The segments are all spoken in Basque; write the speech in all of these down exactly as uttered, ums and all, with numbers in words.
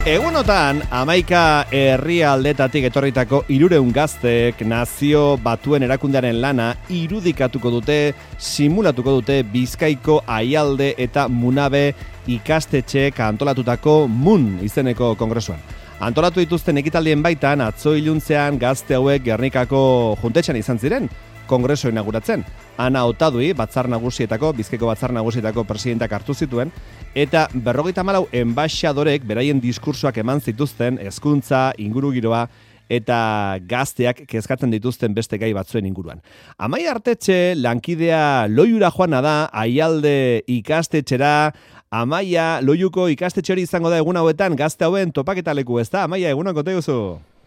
Egunotan, hamaika herrialdetatik etorritako hirureun gaztek nazio batuen erakundearen lana irudikatuko dute, simulatuko dute Bizkaiko Aialde eta Munabe ikastetxeek antolatutako MUN izeneko kongresuan. Antolatu dituzten ekitaldien baitan, atzo iluntzean gazte hauek Gernikako juntetxean izan ziren, kongreso inauguratzen. Ana Otadui, batzar nagusietako, Bizkaiko batzar nagusietako presidentak hartu zituen, eta berrogeita hamalau enbaixadorek beraien diskursoak eman zituzten hezkuntza, ingurugiroa eta gazteak kezkatzen dituzten beste gai batzuen inguruan. Amaia Artetxe lankidea Loiura joana da, Aialde ikastetxera. Amaia, Loiuko ikastetxe hori izango da egun hauetan, gazte hauen topaketa leku, ezta? Amaia, egunon kote guzu?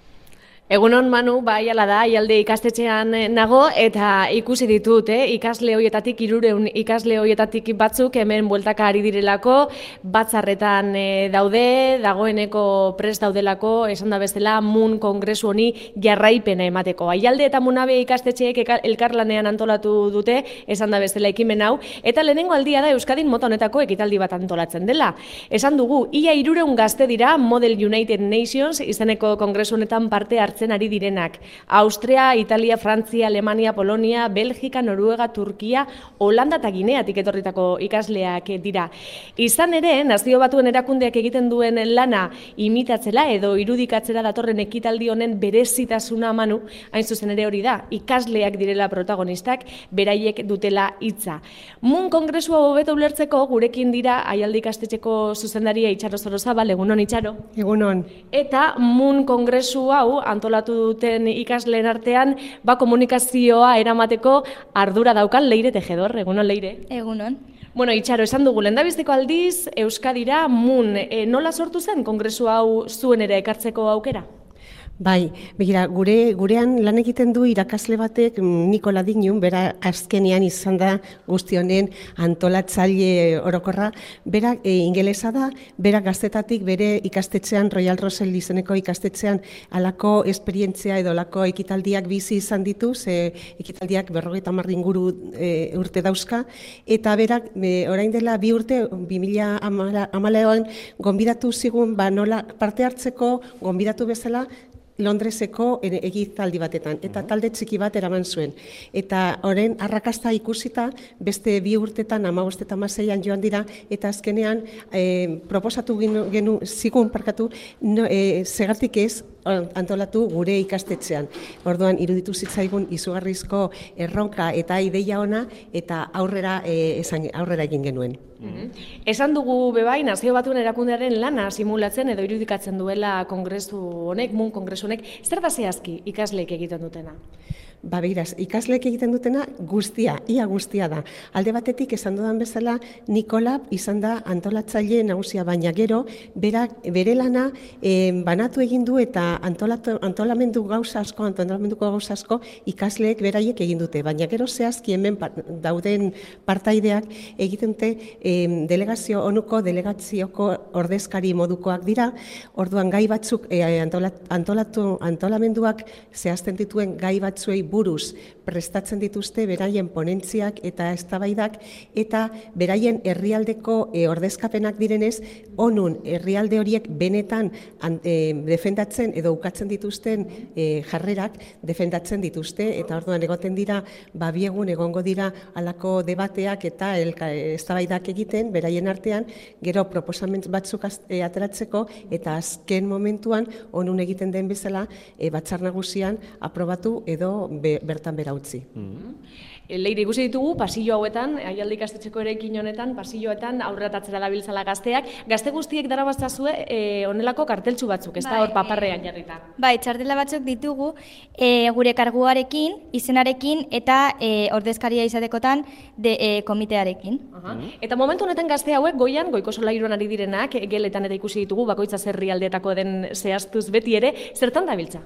Egunon, Manu, bai, ala da, Aialde ikastetxean nago, eta ikusi ditut, eh? ikasle hoietatik, hirureun ikasle hoietatik batzuk hemen bueltaka ari direlako, batzarretan eh, daude, dagoeneko prest daudelako, esan da bezala, MUN kongresu honi jarraipena emateko. Aialde eta Munabe ikastetxeek elkarlanean antolatu dute, esan da bezala ekimen hau, eta lehenengo aldia da Euskadin mota honetako ekitaldi bat antolatzen dela. Esan dugu, ia hirureun gazte dira Model United Nations izeneko kongresu honetan parte hartzen ari direnak. Austria, Italia, Frantzia, Alemania, Polonia, Belgika, Noruega, Turkia, Holanda eta Gineatik etorritako ikasleak dira. Izan ere, nazio batuen erakundeak egiten duen lana imitatzela edo irudikatzera datorren ekitaldi honen berezitasuna, Manu, hain zuzen ere hori da, ikasleak direla protagonistak, beraiek dutela hitza. MUN kongresua hobeto ulertzeko gurekin dira Aialde ikastetxeko zuzendaria Itxaro Zorozabal, egunon Itxaro. Egunon. Eta MUN kongresu hau antolatu duten ikasleen artean, ba komunikazioa eramateko ardura daukan Leire Tejedor, egunon Leire. Egunon. Bueno, Itxaro, esan dugu, lehendabiziko aldiz Euskadira MUN, e, nola sortu zen kongresu hau zuen ere ekartzeko aukera? Bai, begira, gure, gurean lan egiten du irakasle batek Nikola Dinun, bera azkenean izan da guzti honen antolatzaile orokorra, bera e, ingelesa da, bera gaztetatik bere ikastetxean, Royal Rosel izeneko ikastetxean alako esperientzia edo alako ekitaldiak bizi izan ditu, ze ekitaldiak berrogeita hamar inguru e, urte dauzka, eta berak e, orain dela bi urte, bi mila hamalauan gonbidatu zigun, ba nola parte hartzeko gonbidatu bezala, Londreseko egitaldi batetan, eta talde txiki bat eraman zuen. Eta orain arrakasta ikusita, beste bi urtetan, hamabost eta hamaseian joan dira, eta azkenean e, proposatu genu, genu zigun parkatu, no, e, segatik ez antolatu gure ikastetxean. Orduan, iruditu zitzaigun izugarrizko erronka eta ideia ona, eta aurrera, e, esan, aurrera egin genuen. Mm-hmm. Esan dugu bebai, nazio batuen erakundearen lana simulatzen edo irudikatzen duela kongresu honek, MUN kongresu honek, zer da zehazki ikasleek egiten dutena? Ba, begiraz, ikasleek egiten dutena guztia, ia guztia da. Alde batetik, esan dudan bezala, Nikola izan da antolatzaile nagusia, baina gero, berak, bere lana e, banatu egin du eta antolatu, antolamendu gauza asko, antolamenduko gauza asko ikasleek beraiek egin dute. Baina gero zehazki hemen dauden partaideak egiten dute e, delegazio onuko, delegazioko ordezkari modukoak dira, orduan gai batzuk e, antolat, antolatu, antolamenduak zehazten dituen gai batzuei buruz prestatzen dituzte beraien ponentziak eta eztabaidak eta beraien herrialdeko e, ordezkapenak direnez, onun herrialde horiek benetan an, e, defendatzen edo ukatzen dituzten e, jarrerak defendatzen dituzte, eta orduan egoten dira, ba, biegun egongo dira halako debateak eta eztabaidak egiten beraien artean, gero proposamen batzuk e, ateratzeko, eta azken momentuan onun egiten den bezala e, batzar nagusian aprobatu edo Be, bertan bera utzi. Mm-hmm. Leire, ikusi ditugu, pasillo hauetan, Aialde ikastetxeko eraikin honetan, pasilloetan aurretatzera dabiltzala gazteak. Gazte guztiek darabaztazue e, onelako karteltxu batzuk, ez da hor paparrean jarrita. Bai, txartela batzuk ditugu, e, gure karguarekin, izenarekin eta e, ordezkaria izatekotan de, e, komitearekin. Aha. Eta momentu honetan gazte hauek goian, goiko solairuan ari direnak, geletan eta ikusi ditugu, bakoitza herrialdeetako den zehaztuz beti ere, zertan dabiltza?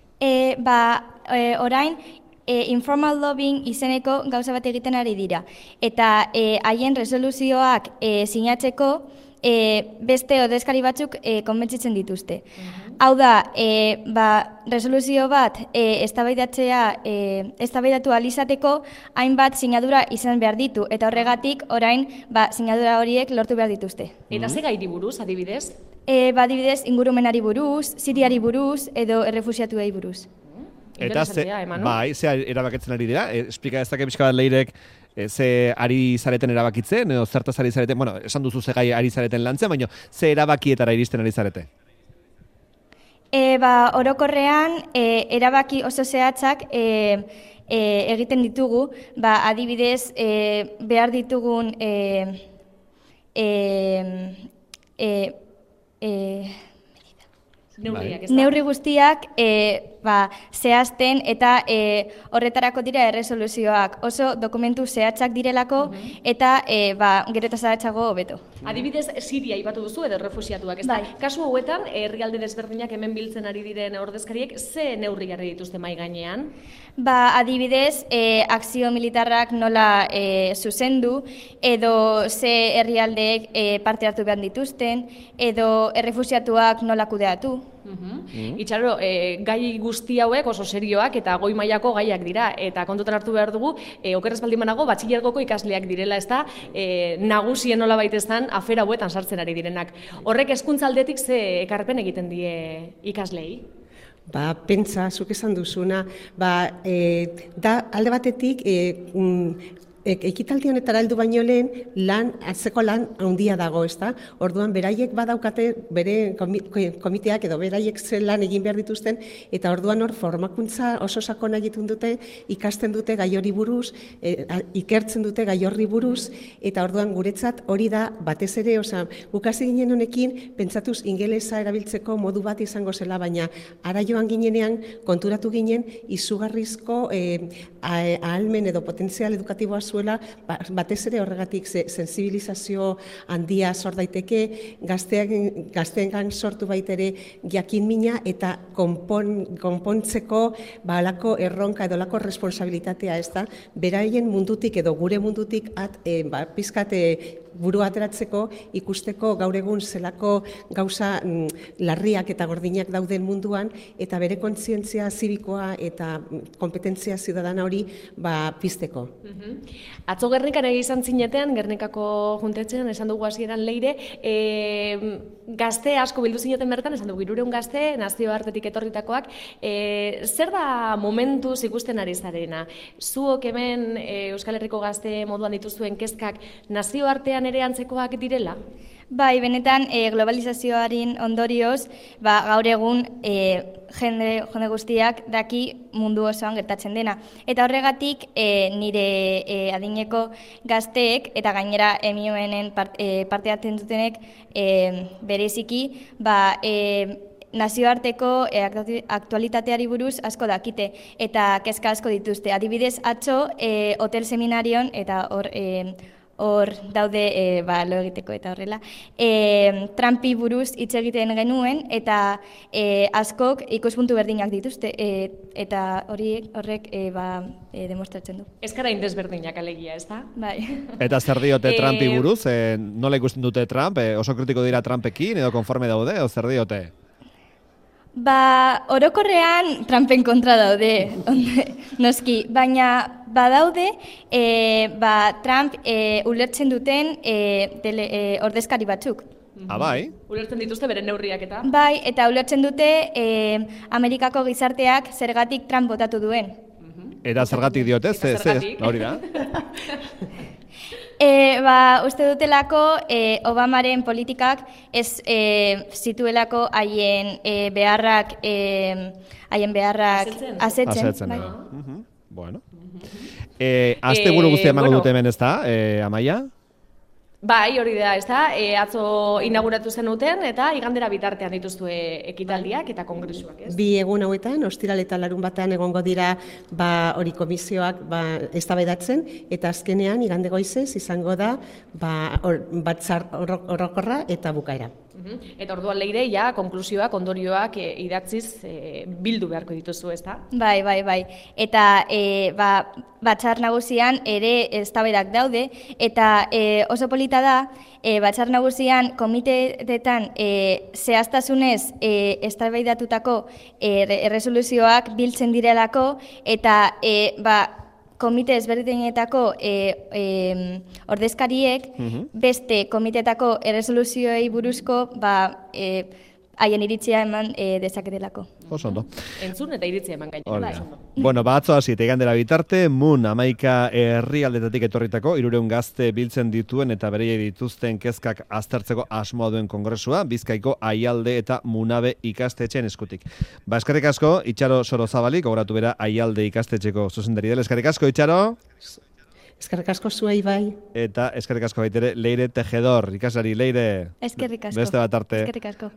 E, ba, e, orain, e, informal lobbying izeneko gauza bat egiten ari dira. Eta e, haien resoluzioak e, sinatzeko e, beste ordezkari batzuk e, konbentzitzen dituzte. Uh-huh. Hau da, e, ba, resoluzio bat e, eztabaidatzea e, eztabaidatu ahal izateko hainbat sinadura izan behar ditu, eta horregatik orain ba, sinadura horiek lortu behar dituzte. Eta ze gairi buruz, adibidez? E, ba, adibidez, ingurumenari buruz, Siriari buruz, edo errefusiatuei buruz. Eta ze, bai, ze erabakitzen ari dira? E, esplika ezake pixka bat Leirek e, ze ari zareten erabakitzen, edo zertaz ari zareten, bueno, esan duzu ze gai ari zareten lantzen, baina ze erabakietara iristen ari zarete? E, ba, orokorrean, e, erabaki oso zehatzak e, e, egiten ditugu, ba, adibidez, e, behar ditugun e, e, e, e, Neurriak, neurri guztiak e, ba, zehazten eta e, horretarako dira erresoluzioak oso dokumentu zehatzak direlako eta e, ba, gero eta zehatzago hobeto. Adibidez, Siria aipatu duzu edo errefusiatuak, ez da? Bai. Kasu hauetan, herrialde desberdinak hemen biltzen ari diren ordezkariek, ze neurri jarri dituzte mai gainean? Ba, adibidez, e, akzio militarrak nola e, zuzendu, edo ze herrialdeek e, parte hartu behar dituzten, edo errefusiatuak nola kudeatu. Mm. Itxaro, e, gai guzti hauek oso serioak eta goi mailako gaiak dira, eta kontutan hartu behar dugu, e, okerrez baldin banago, batxilergoko ikasleak direla, ez da, e, nagusien nola baiteztan afera hauetan sartzen ari direnak. Horrek hezkuntza aldetik ze ekarpen egiten die ikaslei? Ba, pentsa, zuk esan duzuna, ba, e, da alde batetik, e, mm, ekitaldi honetara heldu baino lehen, lan, atzeko lan handia dago, ez da? Orduan, beraiek badaukate, bere komiteak edo beraiek ze lan egin behar dituzten, eta orduan hor formakuntza oso sakona egiten dute, ikasten dute gai hori buruz, e, ikertzen dute gai horri buruz, eta orduan guretzat hori da batez ere, oza, gukasi ginen honekin, pentsatuz ingelesa erabiltzeko modu bat izango zela, baina ara joan ginenean konturatu ginen izugarrizko e, ahalmen edo potentzial edukatiboa zuela, batez ere horregatik sensibilizazio handia sor daiteke, gaztean, gazteengan sortu baitere jakin mina eta konpon, konpontzeko ba, alako erronka edo alako responsabilitatea, ez da, beraien mundutik edo gure mundutik at, e, ba, pizkate buru ateratzeko ikusteko gaur egun zelako gauza mm, larriak eta gordinak dauden munduan eta bere kontzientzia zibikoa eta kompetentzia ziudadana hori ba, pizteko. Mm-hmm. Atzo Gernikan egi izan zinetean, Gernikako juntetxean, esan dugu hasieran Leire, e, gazte asko bildu zineten bertan, esan dugu hirureun gazte, nazioartetik etorritakoak, e, zer da momentuz ikusten ari zarena? Zuok hemen e, Euskal Herriko gazte moduan dituzuen kezkak nazioartean ere antzekoak direla? Bai, benetan e, globalizazioaren ondorioz, ba, gaur egun e, jende, jende guztiak daki mundu osoan gertatzen dena. Eta horregatik e, nire e, adineko gazteek eta gainera emioenen part, e, parte hartzen dutenek e, bereziki, ba, e, nazioarteko e, aktualitateari buruz asko dakite eta kezka asko dituzte. Adibidez, atzo e, hotel seminarion eta hor e, hor daude e, ba, lo egiteko eta horrela. E, Trumpi buruz hitz egiten genuen eta e, askok ikuspuntu berdinak dituzte e, eta horiek horrek e, ba, e, demostratzen du. Ez gara indezberdinak alegia, ez da? Bai. Eta zer diote Trumpi buruz? E, nola ikusten dute Trump? E, oso kritiko dira Trumpekin edo konforme daude? O zer diote? Ba, orokorrean Trumpen kontra daude, noski, baina badaude e, ba, Trump e, ulertzen duten e, dele, e, ordezkari batzuk. Ah, bai? Ulertzen dituzte beren neurriak eta? Bai, eta ulertzen dute e, Amerikako gizarteak zergatik Trump botatu duen. Eta zergatik diote? Ze, ze, hori da? E, ba, uste dutelako e, Obamaren politikak ez e, zituelako haien e, beharrak e, haien beharrak asetzen. Asetzen, bai. Uh -huh. Bueno. E, Azte buru guztia emango bueno. dute hemen, ez da, e, Amaia? Bai, hori da, ez da, e, atzo inauguratu zenuten eta igandera bitartean dituzue ekitaldiak eta kongresuak, ez? Bi egun hauetan, ostiral eta larun batean egongo dira ba, hori komisioak ba, eztabaidatzen eta azkenean igande goizez izango da ba, or, batzar orokorra eta bukaera. Eta orduan Leire, ja, konklusioak, ondorioak e, idatziz e, bildu beharko dituzu, ez da? Bai, bai, bai. Eta e, ba, batzar nagusian ere eztabaidak daude, eta e, oso polita da, e, batzar nagusian komiteetan e, zehaztasunez e, eztabaidatutako e, erresoluzioak biltzen direlako, eta e, ba, komite ezberdinetako e, e, ordezkariek beste komitetako erresoluzioei buruzko ba, e, haien iritzia eman e, dezaketelako. Oso ondo. Entzun eta iritzia eman gainera. Bueno, ba, atzo hasi eta igandera bitarte, Mun hamaika herrialdetatik etorritako, hirureun gazte biltzen dituen eta bereiei dituzten kezkak aztertzeko asmoa duen kongresua, Bizkaiko Aialde eta Munabe ikastetxeen eskutik. Ba, eskerrik asko, Itxaro Sorozabalik, gogoratu bera Aialde ikastetxeko zuzendari dela. Eskerrik asko, Itxaro. Eskerrik asko zuei bai. Eta eskerrik asko baitere Leire Tejedor, ikaslari Leire. Eskerrik asko. Beste bat arte. Eskerrik asko.